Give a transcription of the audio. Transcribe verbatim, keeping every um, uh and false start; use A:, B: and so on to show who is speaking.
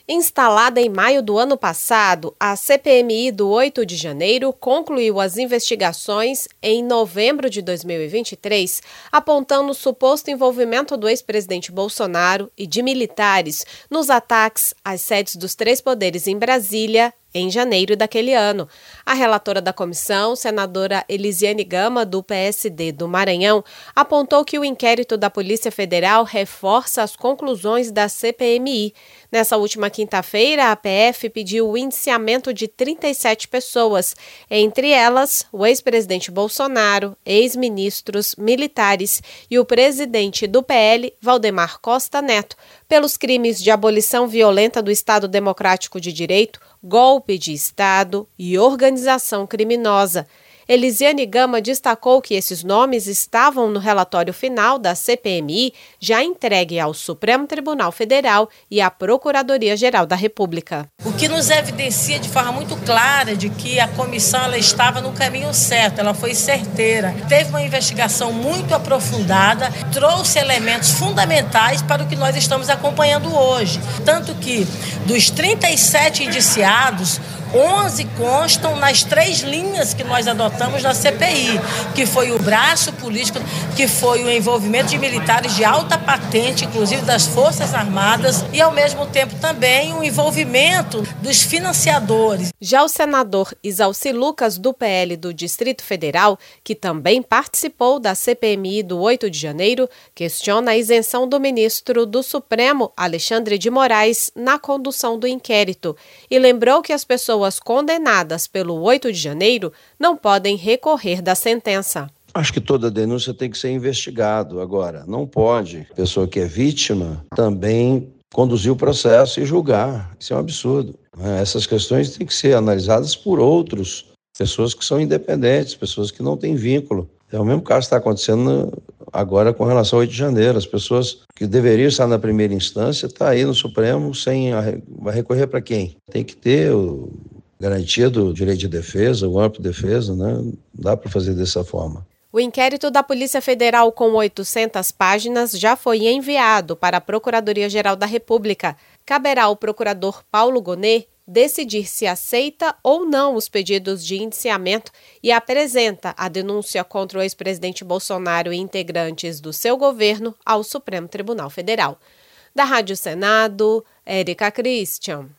A: Instalada em maio do ano passado, a C P M I do oito de janeiro concluiu as investigações em novembro de dois mil e vinte e três, apontando o suposto envolvimento do ex-presidente Bolsonaro e de militares nos ataques às sedes dos três poderes em Brasília, em janeiro daquele ano. A relatora da comissão, senadora Elisiane Gama, do P S D do Maranhão, apontou que o inquérito da Polícia Federal reforça as conclusões da C P M I. Nessa última quinta-feira, a P F pediu o indiciamento de trinta e sete pessoas, entre elas o ex-presidente Bolsonaro, ex-ministros, militares e o presidente do P L, Valdemar Costa Neto, pelos crimes de abolição violenta do Estado Democrático de Direito, golpe de Estado e organização criminosa. Elisiane Gama destacou que esses nomes estavam no relatório final da C P M I, já entregue ao Supremo Tribunal Federal e à Procuradoria-Geral da República.
B: O que nos evidencia de forma muito clara de que a comissão ela estava no caminho certo, ela foi certeira. Teve uma investigação muito aprofundada, trouxe elementos fundamentais para o que nós estamos acompanhando hoje. Tanto que dos trinta e sete indiciados, onze constam nas três linhas que nós adotamos na C P I, que foi o braço político, que foi o envolvimento de militares de alta patente, inclusive das Forças Armadas, e ao mesmo tempo também o envolvimento dos financiadores.
A: Já o senador Isalci Lucas, do P L do Distrito Federal, que também participou da C P M I do oito de janeiro, questiona a isenção do ministro do Supremo, Alexandre de Moraes, na condução do inquérito, e lembrou que as pessoas Pessoas condenadas pelo oito de janeiro não podem recorrer da sentença.
C: Acho que toda denúncia tem que ser investigado. Agora, não pode a pessoa que é vítima também conduzir o processo e julgar. Isso é um absurdo. Essas questões têm que ser analisadas por outros, pessoas que são independentes, pessoas que não têm vínculo. É o mesmo caso que está acontecendo agora com relação ao oito de janeiro. As pessoas que deveriam estar na primeira instância estão aí no Supremo sem... Vai recorrer para quem? Tem que ter o garantia do direito de defesa, o amplo defesa, né? Não dá para fazer dessa forma.
A: O inquérito da Polícia Federal com oitocentas páginas já foi enviado para a Procuradoria-Geral da República. Caberá ao procurador Paulo Gonet decidir se aceita ou não os pedidos de indiciamento e apresenta a denúncia contra o ex-presidente Bolsonaro e integrantes do seu governo ao Supremo Tribunal Federal. Da Rádio Senado, Érica Christian.